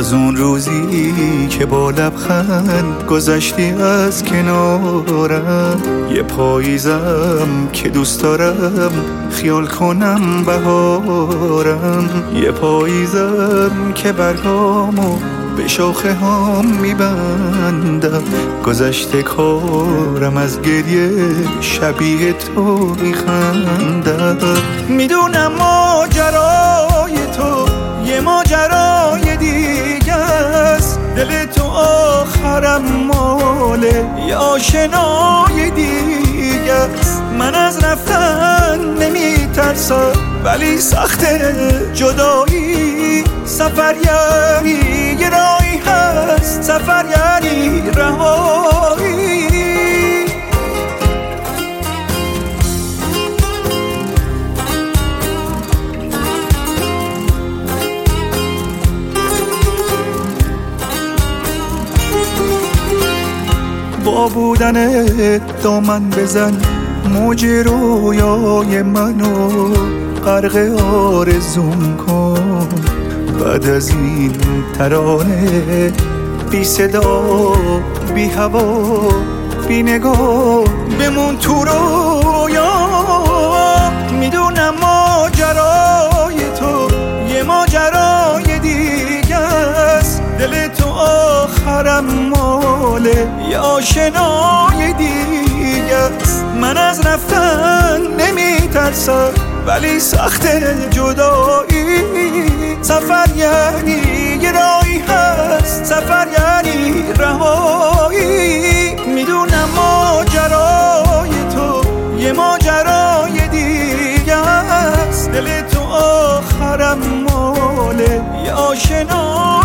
از اون روزی که با لبخند گذشتی از کنارم، یه پاییزم که دوست دارم خیال کنم بهارم، یه پاییزم که برگامو به شاخه هم میبندم، گذشته کارم از گریه شبیه تو میخندم. میدونم ماجرای تو یه ماجرای دیگه است، دل تو آخرم ماله یه آشنای دیگه است. من از رفتن نمیترسم ولی سخت جدایی، سفر یعنی یه راهی هست، سفر یعنی رهایی. با بودن دامن بزن موج رویای منو، غرق آرزوم کن بعد از این ترانه، بی صدا بی هوا بی نگاه بمون تو رویا. میدونم ماجرای تو یه ماجرای دیگه است، دل تو آخرم ماله یه آشنای دیگه است. من از رفتن نمیترسم ولی سخت جدایی، سفر یعنی یه راهی هست، سفر یعنی رهایی. میدونم ماجرای تو یه ماجرای دیگه است، دل تو آخرم ماله یه آشنایی.